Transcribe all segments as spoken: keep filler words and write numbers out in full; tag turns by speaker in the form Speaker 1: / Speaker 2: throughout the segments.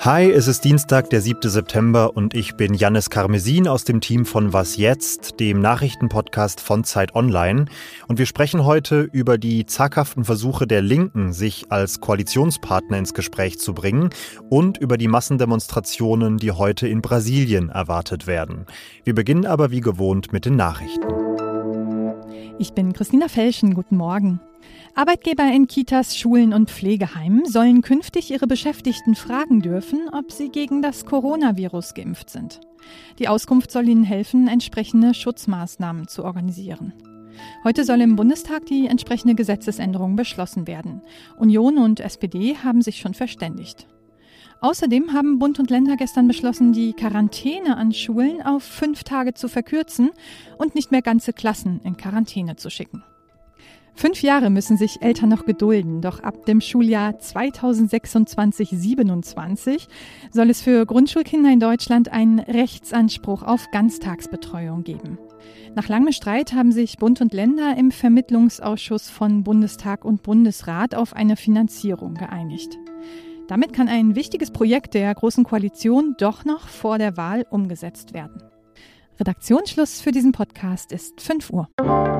Speaker 1: Hi, es ist Dienstag, der siebte September und ich bin Jannis Karmesin aus dem Team von Was Jetzt, dem Nachrichtenpodcast von Zeit Online. Und wir sprechen heute über die zaghaften Versuche der Linken, sich als Koalitionspartner ins Gespräch zu bringen und über die Massendemonstrationen, die heute in Brasilien erwartet werden. Wir beginnen aber wie gewohnt mit den Nachrichten.
Speaker 2: Ich bin Christina Felschen, guten Morgen. Arbeitgeber in Kitas, Schulen und Pflegeheimen sollen künftig ihre Beschäftigten fragen dürfen, ob sie gegen das Coronavirus geimpft sind. Die Auskunft soll ihnen helfen, entsprechende Schutzmaßnahmen zu organisieren. Heute soll im Bundestag die entsprechende Gesetzesänderung beschlossen werden. Union und S P D haben sich schon verständigt. Außerdem haben Bund und Länder gestern beschlossen, die Quarantäne an Schulen auf fünf Tage zu verkürzen und nicht mehr ganze Klassen in Quarantäne zu schicken. Fünf Jahre müssen sich Eltern noch gedulden, doch ab dem Schuljahr zweitausendsechsundzwanzig siebenundzwanzig soll es für Grundschulkinder in Deutschland einen Rechtsanspruch auf Ganztagsbetreuung geben. Nach langem Streit haben sich Bund und Länder im Vermittlungsausschuss von Bundestag und Bundesrat auf eine Finanzierung geeinigt. Damit kann ein wichtiges Projekt der Großen Koalition doch noch vor der Wahl umgesetzt werden. Redaktionsschluss für diesen Podcast ist fünf Uhr.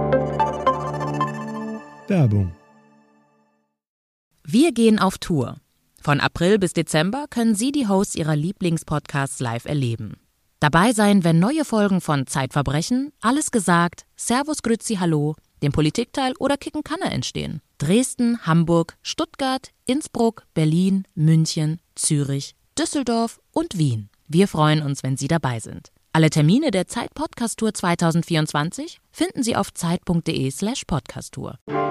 Speaker 3: Werbung.
Speaker 4: Wir gehen auf Tour. Von April bis Dezember können Sie die Hosts Ihrer Lieblingspodcasts live erleben. Dabei sein, wenn neue Folgen von Zeitverbrechen, Alles gesagt, Servus Grüezi Hallo, dem Politikteil oder Kicken Kanne entstehen. Dresden, Hamburg, Stuttgart, Innsbruck, Berlin, München, Zürich, Düsseldorf und Wien. Wir freuen uns, wenn Sie dabei sind. Alle Termine der Zeit Podcast Tour zwanzig vierundzwanzig finden Sie auf zeit.de slash podcasttour.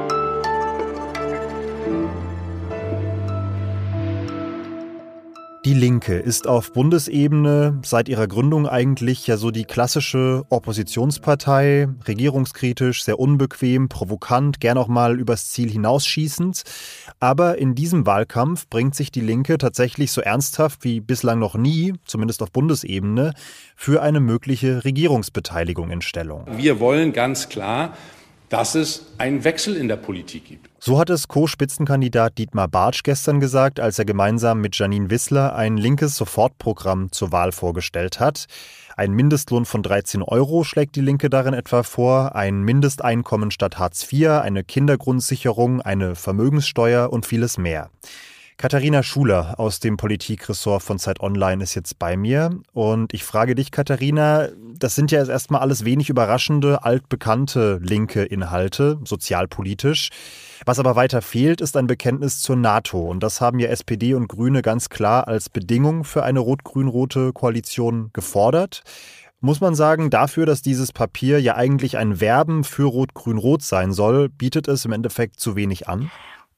Speaker 1: Die Linke ist auf Bundesebene seit ihrer Gründung eigentlich ja so die klassische Oppositionspartei, regierungskritisch, sehr unbequem, provokant, gern auch mal übers Ziel hinausschießend. Aber in diesem Wahlkampf bringt sich die Linke tatsächlich so ernsthaft wie bislang noch nie, zumindest auf Bundesebene, für eine mögliche Regierungsbeteiligung in Stellung.
Speaker 5: Wir wollen ganz klar, dass es einen Wechsel in der Politik gibt.
Speaker 1: So hat es Co-Spitzenkandidat Dietmar Bartsch gestern gesagt, als er gemeinsam mit Janine Wissler ein linkes Sofortprogramm zur Wahl vorgestellt hat. Ein Mindestlohn von dreizehn Euro schlägt die Linke darin etwa vor, ein Mindesteinkommen statt Hartz vier, eine Kindergrundsicherung, eine Vermögenssteuer und vieles mehr. Katharina Schuler aus dem Politikressort von Zeit Online ist jetzt bei mir und ich frage dich, Katharina, das sind ja erstmal alles wenig überraschende, altbekannte linke Inhalte, sozialpolitisch. Was aber weiter fehlt, ist ein Bekenntnis zur NATO und das haben ja S P D und Grüne ganz klar als Bedingung für eine rot-grün-rote Koalition gefordert. Muss man sagen, dafür, dass dieses Papier ja eigentlich ein Werben für Rot-Grün-Rot sein soll, bietet es im Endeffekt zu wenig an?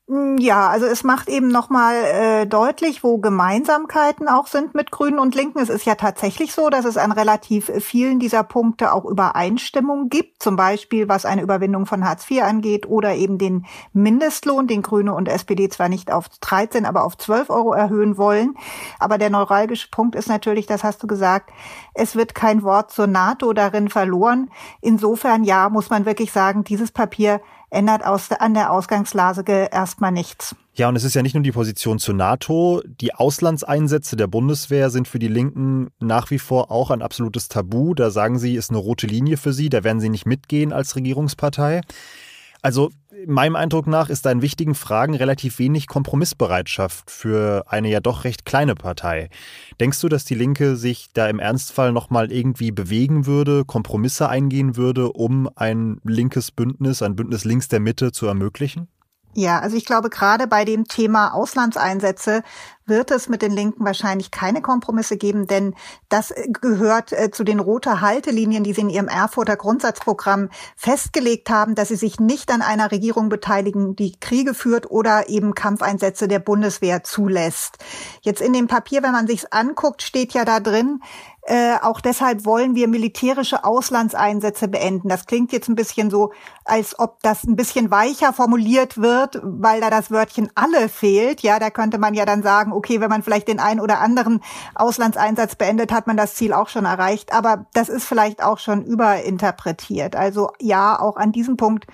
Speaker 6: Ja, also es macht eben nochmal äh, deutlich, wo Gemeinsamkeiten auch sind mit Grünen und Linken. Es ist ja tatsächlich so, dass es an relativ vielen dieser Punkte auch Übereinstimmung gibt. Zum Beispiel, was eine Überwindung von Hartz vier angeht oder eben den Mindestlohn, den Grüne und S P D zwar nicht auf dreizehn, aber auf zwölf Euro erhöhen wollen. Aber der neuralgische Punkt ist natürlich, das hast du gesagt, es wird kein Wort zur NATO darin verloren. Insofern, ja, muss man wirklich sagen, dieses Papier ändert aus, an der Ausgangslage erstmal nichts.
Speaker 1: Ja, und es ist ja nicht nur die Position zur NATO. Die Auslandseinsätze der Bundeswehr sind für die Linken nach wie vor auch ein absolutes Tabu. Da sagen sie, ist eine rote Linie für sie. Da werden sie nicht mitgehen als Regierungspartei. Also meinem Eindruck nach ist da in wichtigen Fragen relativ wenig Kompromissbereitschaft für eine ja doch recht kleine Partei. Denkst du, dass die Linke sich da im Ernstfall nochmal irgendwie bewegen würde, Kompromisse eingehen würde, um ein linkes Bündnis, ein Bündnis links der Mitte zu ermöglichen?
Speaker 6: Ja, also ich glaube, gerade bei dem Thema Auslandseinsätze wird es mit den Linken wahrscheinlich keine Kompromisse geben, denn das gehört äh, zu den roten Haltelinien, die sie in ihrem Erfurter Grundsatzprogramm festgelegt haben, dass sie sich nicht an einer Regierung beteiligen, die Kriege führt oder eben Kampfeinsätze der Bundeswehr zulässt. Jetzt in dem Papier, wenn man sich's anguckt, steht ja da drin, Äh, auch deshalb wollen wir militärische Auslandseinsätze beenden. Das klingt jetzt ein bisschen so, als ob das ein bisschen weicher formuliert wird, weil da das Wörtchen alle fehlt. Ja, da könnte man ja dann sagen, okay, wenn man vielleicht den einen oder anderen Auslandseinsatz beendet, hat man das Ziel auch schon erreicht. Aber das ist vielleicht auch schon überinterpretiert. Also ja, auch an diesem Punkt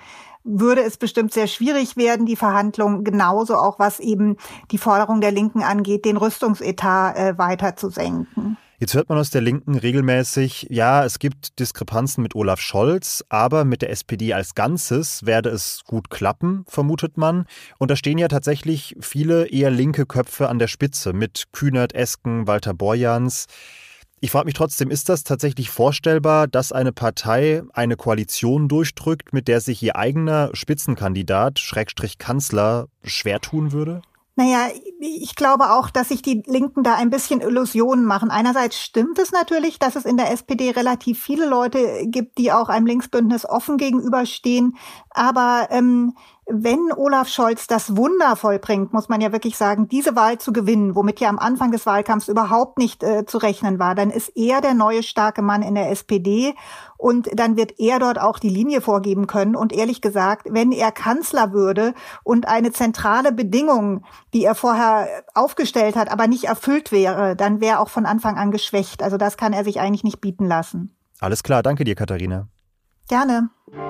Speaker 6: würde es bestimmt sehr schwierig werden, die Verhandlungen, genauso auch was eben die Forderung der Linken angeht, den Rüstungsetat äh, weiter zu senken.
Speaker 1: Jetzt hört man aus der Linken regelmäßig, ja, es gibt Diskrepanzen mit Olaf Scholz, aber mit der S P D als Ganzes werde es gut klappen, vermutet man. Und da stehen ja tatsächlich viele eher linke Köpfe an der Spitze mit Kühnert, Esken, Walter Borjans. Ich frage mich trotzdem, ist das tatsächlich vorstellbar, dass eine Partei eine Koalition durchdrückt, mit der sich ihr eigener Spitzenkandidat, Schrägstrich Kanzler, schwer tun würde?
Speaker 6: Naja, ich glaube auch, dass sich die Linken da ein bisschen Illusionen machen. Einerseits stimmt es natürlich, dass es in der S P D relativ viele Leute gibt, die auch einem Linksbündnis offen gegenüberstehen. Aber ähm, wenn Olaf Scholz das Wunder vollbringt, muss man ja wirklich sagen, diese Wahl zu gewinnen, womit ja am Anfang des Wahlkampfs überhaupt nicht äh, zu rechnen war, dann ist er der neue starke Mann in der S P D und dann wird er dort auch die Linie vorgeben können. Und ehrlich gesagt, wenn er Kanzler würde und eine zentrale Bedingung, die er vorher aufgestellt hat, aber nicht erfüllt wäre, dann wäre er auch von Anfang an geschwächt. Also das kann er sich eigentlich nicht bieten lassen.
Speaker 1: Alles klar, danke dir, Katharina.
Speaker 6: Gerne.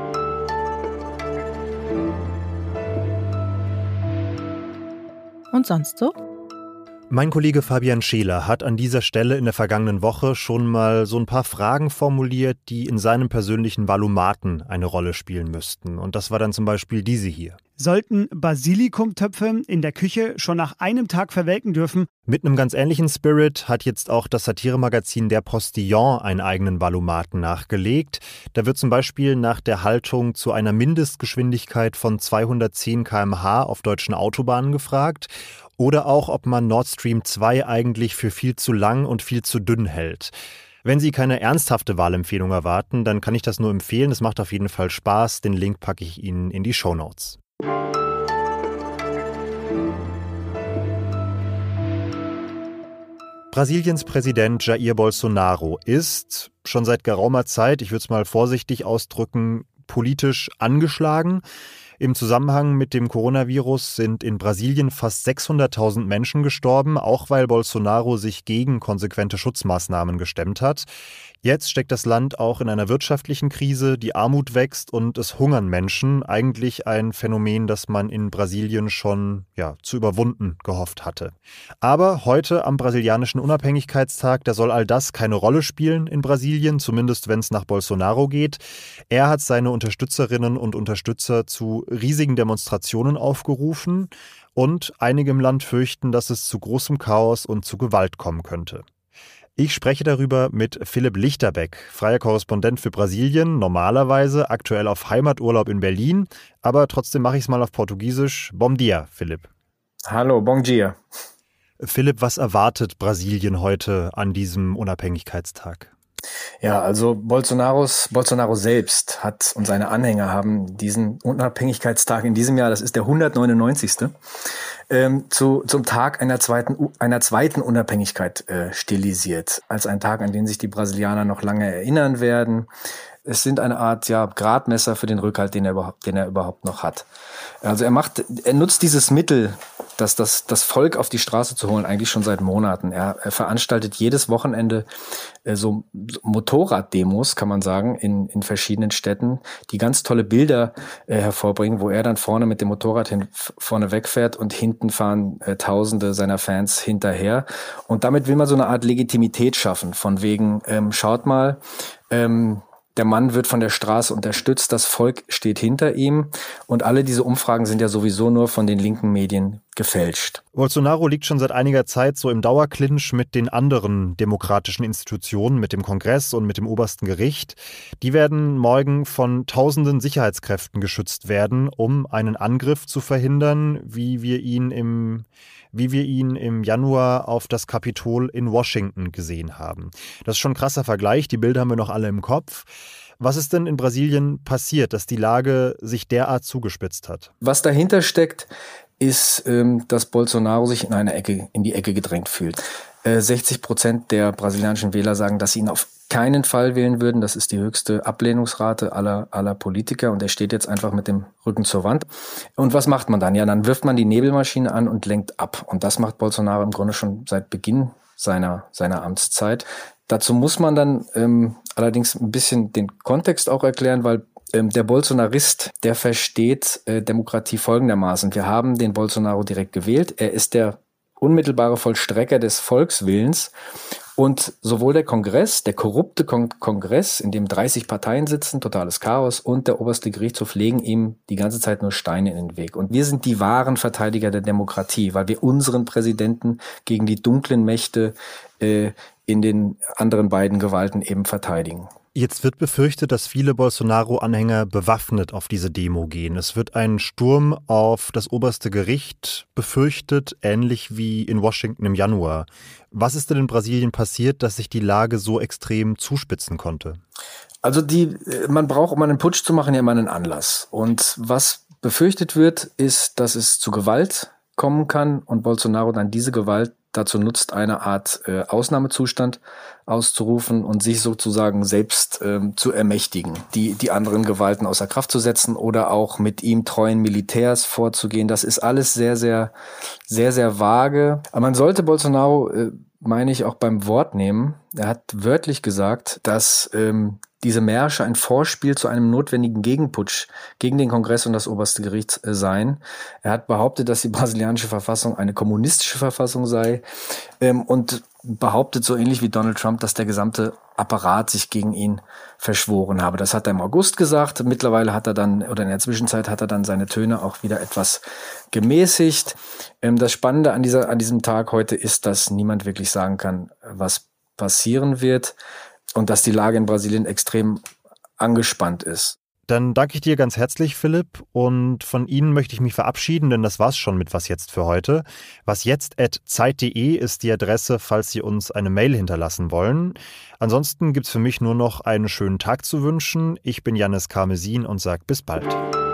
Speaker 2: Und sonst so?
Speaker 1: Mein Kollege Fabian Scheler hat an dieser Stelle in der vergangenen Woche schon mal so ein paar Fragen formuliert, die in seinem persönlichen Valomaten eine Rolle spielen müssten. Und das war dann zum Beispiel diese hier.
Speaker 3: Sollten Basilikumtöpfe in der Küche schon nach einem Tag verwelken dürfen?
Speaker 1: Mit einem ganz ähnlichen Spirit hat jetzt auch das Satiremagazin Der Postillon einen eigenen Valomaten nachgelegt. Da wird zum Beispiel nach der Haltung zu einer Mindestgeschwindigkeit von zweihundertzehn Kilometer pro Stunde auf deutschen Autobahnen gefragt. Oder auch, ob man Nord Stream zwei eigentlich für viel zu lang und viel zu dünn hält. Wenn Sie keine ernsthafte Wahlempfehlung erwarten, dann kann ich das nur empfehlen. Es macht auf jeden Fall Spaß. Den Link packe ich Ihnen in die Shownotes. Brasiliens Präsident Jair Bolsonaro ist schon seit geraumer Zeit, ich würde es mal vorsichtig ausdrücken, politisch angeschlagen. Im Zusammenhang mit dem Coronavirus sind in Brasilien fast sechshunderttausend Menschen gestorben, auch weil Bolsonaro sich gegen konsequente Schutzmaßnahmen gestemmt hat. Jetzt steckt das Land auch in einer wirtschaftlichen Krise, die Armut wächst und es hungern Menschen. Eigentlich ein Phänomen, das man in Brasilien schon ja, zu überwunden gehofft hatte. Aber heute am brasilianischen Unabhängigkeitstag, da soll all das keine Rolle spielen in Brasilien, zumindest wenn es nach Bolsonaro geht. Er hat seine Unterstützerinnen und Unterstützer zu riesigen Demonstrationen aufgerufen und einige im Land fürchten, dass es zu großem Chaos und zu Gewalt kommen könnte. Ich spreche darüber mit Philipp Lichterbeck, freier Korrespondent für Brasilien, normalerweise aktuell auf Heimaturlaub in Berlin, aber trotzdem mache ich es mal auf Portugiesisch. Bom dia, Philipp.
Speaker 7: Hallo, bom dia.
Speaker 1: Philipp, was erwartet Brasilien heute an diesem Unabhängigkeitstag?
Speaker 7: Ja, also Bolsonaros, Bolsonaro selbst hat und seine Anhänger haben diesen Unabhängigkeitstag in diesem Jahr, das ist der hundertneunundneunzigste Ähm, zu, zum Tag einer zweiten, einer zweiten Unabhängigkeit äh, stilisiert. Als ein Tag, an den sich die Brasilianer noch lange erinnern werden. Es sind eine Art, ja, Gradmesser für den Rückhalt, den er überhaupt, den er überhaupt noch hat. Also er macht, er nutzt dieses Mittel, das, das, das Volk auf die Straße zu holen, eigentlich schon seit Monaten. Er, er veranstaltet jedes Wochenende äh, so, so Motorraddemos, kann man sagen, in, in verschiedenen Städten, die ganz tolle Bilder äh, hervorbringen, wo er dann vorne mit dem Motorrad hin, vorne wegfährt und hinten fahren äh, Tausende seiner Fans hinterher. Und damit will man so eine Art Legitimität schaffen, von wegen, ähm, schaut mal, ähm, der Mann wird von der Straße unterstützt, das Volk steht hinter ihm und alle diese Umfragen sind ja sowieso nur von den linken Medien gefälscht.
Speaker 1: Bolsonaro liegt schon seit einiger Zeit so im Dauerclinch mit den anderen demokratischen Institutionen, mit dem Kongress und mit dem obersten Gericht. Die werden morgen von tausenden Sicherheitskräften geschützt werden, um einen Angriff zu verhindern, wie wir ihn im wie wir ihn im Januar auf das Kapitol in Washington gesehen haben. Das ist schon ein krasser Vergleich, die Bilder haben wir noch alle im Kopf. Was ist denn in Brasilien passiert, dass die Lage sich derart zugespitzt hat?
Speaker 7: Was dahinter steckt, ist, dass Bolsonaro sich in eine Ecke, in die Ecke gedrängt fühlt. sechzig Prozent der brasilianischen Wähler sagen, dass sie ihn auf keinen Fall wählen würden. Das ist die höchste Ablehnungsrate aller, aller Politiker. Und er steht jetzt einfach mit dem Rücken zur Wand. Und was macht man dann? Ja, dann wirft man die Nebelmaschine an und lenkt ab. Und das macht Bolsonaro im Grunde schon seit Beginn seiner, seiner Amtszeit. Dazu muss man dann ähm, allerdings ein bisschen den Kontext auch erklären, weil Ähm, der Bolsonarist, der versteht äh, Demokratie folgendermaßen. Wir haben den Bolsonaro direkt gewählt. Er ist der unmittelbare Vollstrecker des Volkswillens. Und sowohl der Kongress, der korrupte Kon- Kongress, in dem dreißig Parteien sitzen, totales Chaos, und der oberste Gerichtshof legen ihm die ganze Zeit nur Steine in den Weg. Und wir sind die wahren Verteidiger der Demokratie, weil wir unseren Präsidenten gegen die dunklen Mächte äh, in den anderen beiden Gewalten eben verteidigen.
Speaker 1: Jetzt wird befürchtet, dass viele Bolsonaro-Anhänger bewaffnet auf diese Demo gehen. Es wird ein Sturm auf das oberste Gericht befürchtet, ähnlich wie in Washington im Januar. Was ist denn in Brasilien passiert, dass sich die Lage so extrem zuspitzen konnte?
Speaker 7: Also die, man braucht, um einen Putsch zu machen, ja immer einen Anlass. Und was befürchtet wird, ist, dass es zu Gewalt kommen kann und Bolsonaro dann diese Gewalt dazu nutzt, eine Art äh, Ausnahmezustand auszurufen und sich sozusagen selbst ähm, zu ermächtigen, die, die anderen Gewalten außer Kraft zu setzen oder auch mit ihm treuen Militärs vorzugehen. Das ist alles sehr, sehr, sehr, sehr vage. Aber man sollte Bolsonaro, äh, meine ich, auch beim Wort nehmen. Er hat wörtlich gesagt, dass ähm, diese Märsche ein Vorspiel zu einem notwendigen Gegenputsch gegen den Kongress und das oberste Gericht äh, seien. Er hat behauptet, dass die brasilianische Verfassung eine kommunistische Verfassung sei ähm, und behauptet so ähnlich wie Donald Trump, dass der gesamte Apparat sich gegen ihn verschworen habe. Das hat er im August gesagt. Mittlerweile hat er dann, oder in der Zwischenzeit hat er dann seine Töne auch wieder etwas gemäßigt. Ähm, das Spannende an dieser, an diesem Tag heute ist, dass niemand wirklich sagen kann, was passieren wird und dass die Lage in Brasilien extrem angespannt ist.
Speaker 1: Dann danke ich dir ganz herzlich, Philipp, und von Ihnen möchte ich mich verabschieden, denn das war's schon mit Was Jetzt für heute. wasjetzt at zeit punkt de ist die Adresse, falls Sie uns eine Mail hinterlassen wollen. Ansonsten gibt's für mich nur noch einen schönen Tag zu wünschen. Ich bin Jannis Karmesin und sage bis bald.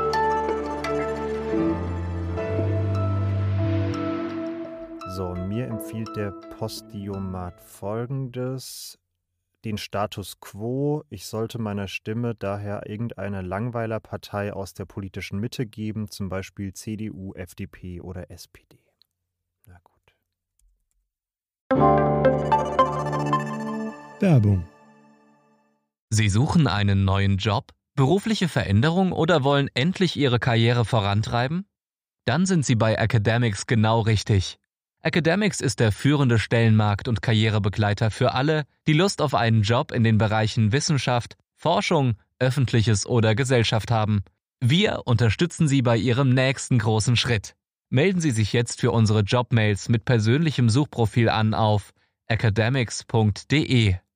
Speaker 1: So, mir empfiehlt der Postiomat Folgendes: Den Status quo. Ich sollte meiner Stimme daher irgendeine Langweilerpartei aus der politischen Mitte geben, zum Beispiel C D U, F D P oder S P D. Na gut.
Speaker 8: Werbung.
Speaker 9: Sie suchen einen neuen Job, berufliche Veränderung oder wollen endlich Ihre Karriere vorantreiben? Dann sind Sie bei Academics genau richtig. Academics ist der führende Stellenmarkt- und Karrierebegleiter für alle, die Lust auf einen Job in den Bereichen Wissenschaft, Forschung, Öffentliches oder Gesellschaft haben. Wir unterstützen Sie bei Ihrem nächsten großen Schritt. Melden Sie sich jetzt für unsere Jobmails mit persönlichem Suchprofil an auf academics punkt de.